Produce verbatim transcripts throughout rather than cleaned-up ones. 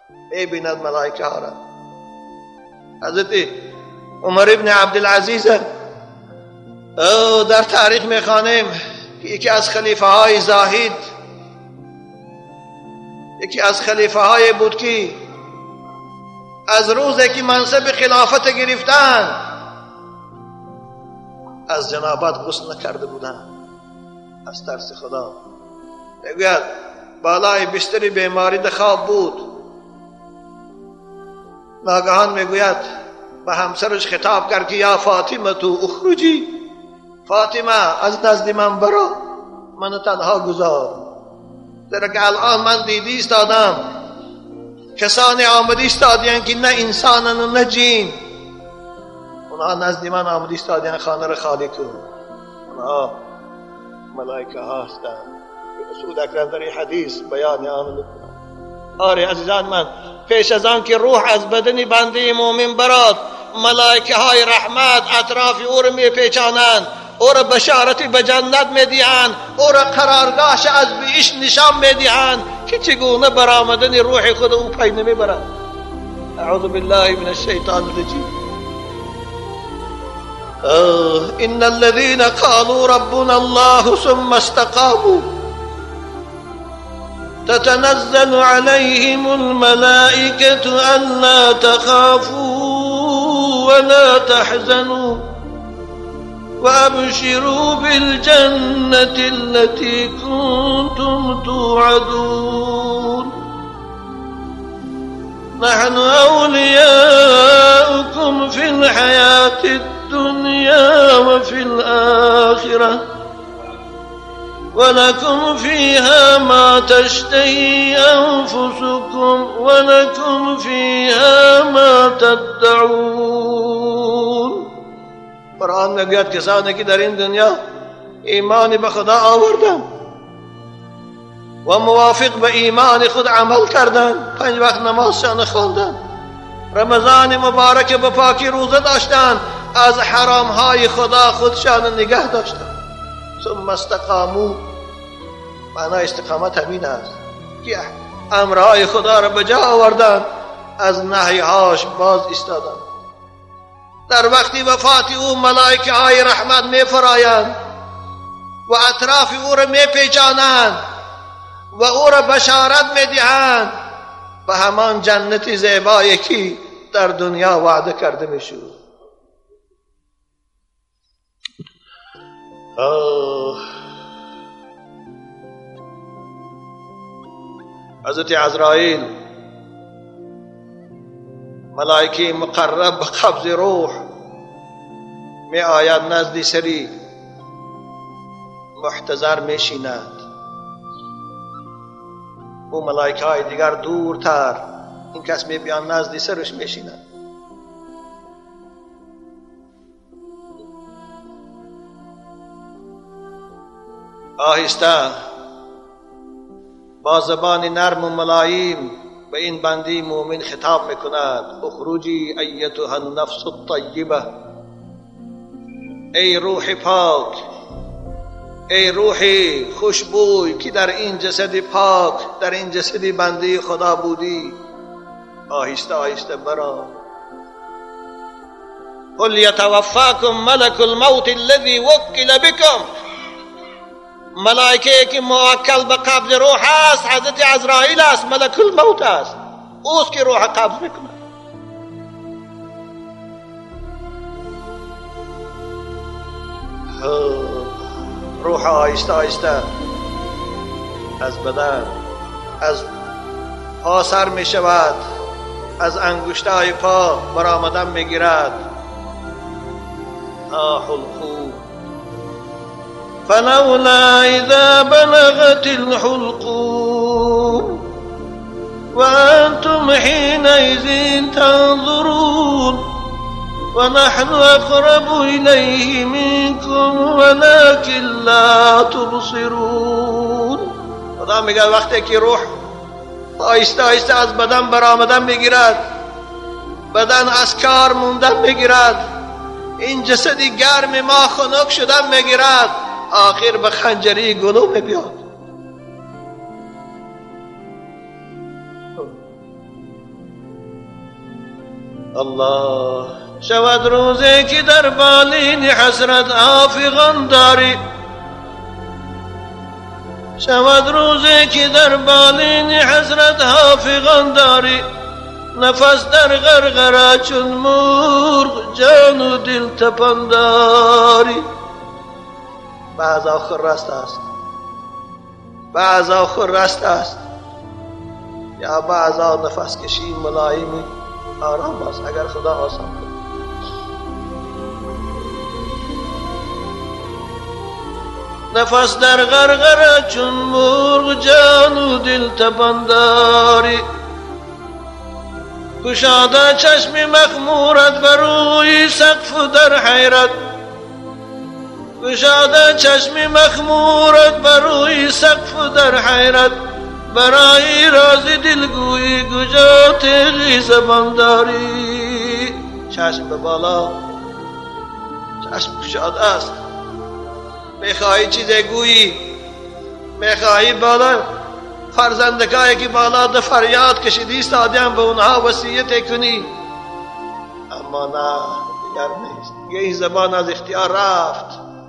میبیند ملائکه ها را. حضرت عمر ابن عبدالعزیز در تاریخ میخوانیم که یکی از خلیفه های زاهد، یکی از خلیفه های بود که از روزی که منصب خلافت گرفتن از جنابت غسل نکرده بودن از ترس خدا. میگوید بالای بستر بیماری در خواب بود، ناگهان میگوید به همسرش خطاب کرد که یا فاطمه تو اخرجی، فاطمه از نزد من برو، من تنها گذار، در که الان من دیدی استادم کسانی آمدی استادیان که نه انسانن و نه جین، اونها نزد من آمدی استادیان خانه را خالی کن، اونها ملائکه ها هستند. رسول اکرم در این حدیث بیان آمده. آره عزیزان من، پیش از آن که روح از بدن بنده مومن برات، ملائکه های رحمت اطراف او را می پیچانند، او را بشارتی به جنت می دهند، او را قرارگاهش از بهشت نشان می دهند که چگونه برآمدن روح خود او پی نمی برد. اعوذ بالله من الشیطان الرجیم. ان الذين قالوا ربنا الله ثم استقاموا تتنزل عليهم الملائكة ألا تخافوا ولا تحزنوا وأبشروا بالجنة التي كنتم توعدون نحن أولياؤكم في الحياة الدنيا وفي الآخرة ولكم فيها ما تشتهي أنفسكم ولكم فيها ما تدعون. قرآن میگوید کسانی که در این دنیا ایمان به خدا آوردن و موافق به ایمان خود عمل کردن، پنج وقت نمازشان خواندن، رمضان مبارک به پاکی روزه داشتن، از حرام های خدا خودشان نگه داشتن، ثم استقاموا، معنی استقامت همین است که امرهای خدا را به جا آوردن، از نهیهاش باز ایستادن. در وقتی وفات او ملائکه های رحمت می فرایند و اطراف او را می پیچانند و او را بشارت می دهند به همان جنت زیبایی که در دنیا وعده کرده می شود. حضرت عزرائیل ملائکه مقرب به قبض روح می آید نزد سری محتضر می شیند. او ملائکه های دیگر دورتر، این کس می بیان نزد سرش می شیند. آهسته با زبان نرم و ملایم به این بنده مومن خطاب میکند: اخرجی ایتها النفس الطیبه، ای روح پاک، ای روح خوشبوی که در این جسد پاک، در این جسد بنده خدا بودی، آهسته آهسته برا. قل یتوفاکم ملک الموت الذی وکل بکم، ملائکه که موکل به قبض روح است حضرت عزرائیل است، ملک الموت است، اوست که روح قبض میکنه. روح آهسته آهسته از بدن، از پا سر می شود، از انگشتای پا برآمدن می گیرد تا حلقوم. فلولا اذا بلغت الحلقوم وانتم حينئذ تنظرون ونحن اقرب الیه منکم ولكن لا تبصرون. خدا میگه وقتی که روح آهسته آهسته از بدن برآمدن میگیرد، بدن از کار موندن میگیرد، این جسدی گرم ما خنک شدن میگیرد، آخر به خنجری گلو می بیاد. الله شود روزی که در بالین حسرت آفغان داری، شود روزی که در بالین حسرت آفغان داری، نفس در غرغره چون مرغ جان و دل تپان داری. بعضا خرست است، بعضا خرست است، یا بعضا نفس کشی ملایمی آرام است اگر خدا آسان کنه. نفس در غرغره چون مرغ جان و دل تپان داری، گشاده چشم مخمورت بر روی سقف در حیرت، گشاده چشم مخمورت بر روی سقف در حیرت، برای راز دلگویی کجا تیغی زبان داری. چشم به بالا، چشم گشاده است، میخواهی چیزی گویی، میخواهی بالا فرزندکایی که بالا ده فریاد کشیدی ایستادیم به اونها وصیت کنی، اما نه، دیگر نیست. این زبان از اختیار رفت،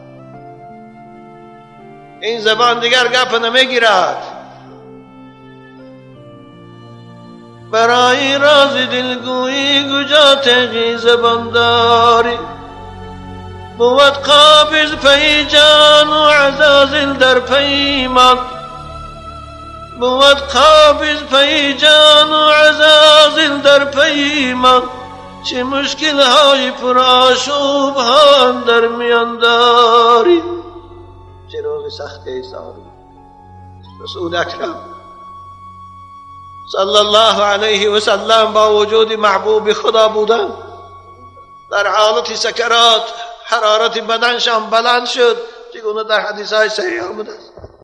این زبان دیگر گپ نمیگیرد. برای راز دلگویی کجا تیغی زبان داری، بود قابض پی جان و عزازل در پیمان، بود قابض پی جان و عزازل در پیمان، چه مشکل های پر آشوب ها در میان داری. چه روز سخت ایساری. رسول اکرم صلی الله علیه و سلم با وجود محبوب خدا بودن، در حالت سکرات حرارت بدنشان بلند شد، چگونه در حدیث های صحیح آمده است.